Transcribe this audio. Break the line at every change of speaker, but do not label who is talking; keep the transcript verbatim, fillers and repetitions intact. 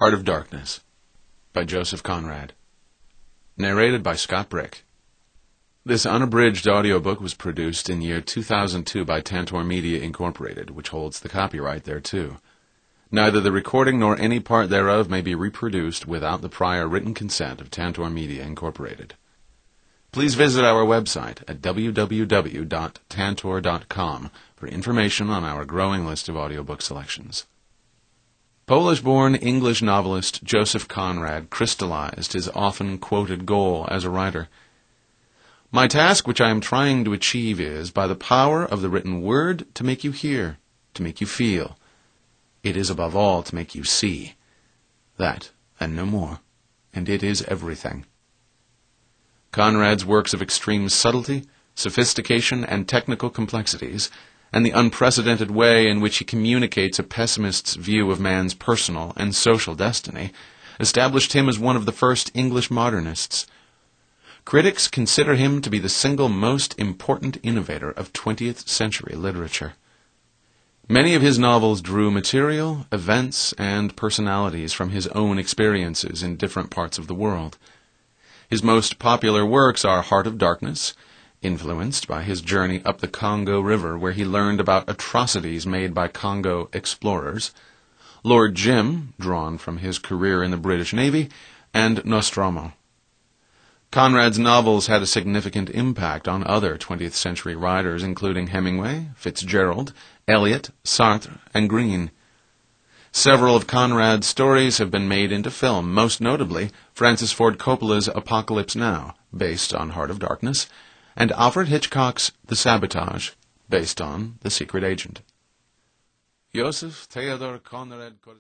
Heart of Darkness by Joseph Conrad. Narrated by Scott Brick. This unabridged audiobook was produced in year two thousand two by Tantor Media, Incorporated, which holds the copyright thereto. Neither the recording nor any part thereof may be reproduced without the prior written consent of Tantor Media, Incorporated. Please visit our website at w w w dot tantor dot com for information on our growing list of audiobook selections. Polish-born English novelist Joseph Conrad crystallized his often-quoted goal as a writer. My task which I am trying to achieve is, by the power of the written word, to make you hear, to make you feel. It is above all to make you see. That, and no more, and it is everything. Conrad's works of extreme subtlety, sophistication, and technical complexities, and the unprecedented way in which he communicates a pessimist's view of man's personal and social destiny, established him as one of the first English modernists. Critics consider him to be the single most important innovator of twentieth century literature. Many of his novels drew material, events, and personalities from his own experiences in different parts of the world. His most popular works are Heart of Darkness, influenced by his journey up the Congo River where he learned about atrocities made by Congo explorers, Lord Jim, drawn from his career in the British Navy, and Nostromo. Conrad's novels had a significant impact on other twentieth century writers, including Hemingway, Fitzgerald, Eliot, Sartre, and Greene. Several of Conrad's stories have been made into film, most notably Francis Ford Coppola's Apocalypse Now, based on Heart of Darkness, and Alfred Hitchcock's The Sabotage, based on The Secret Agent. Joseph Theodor Conrad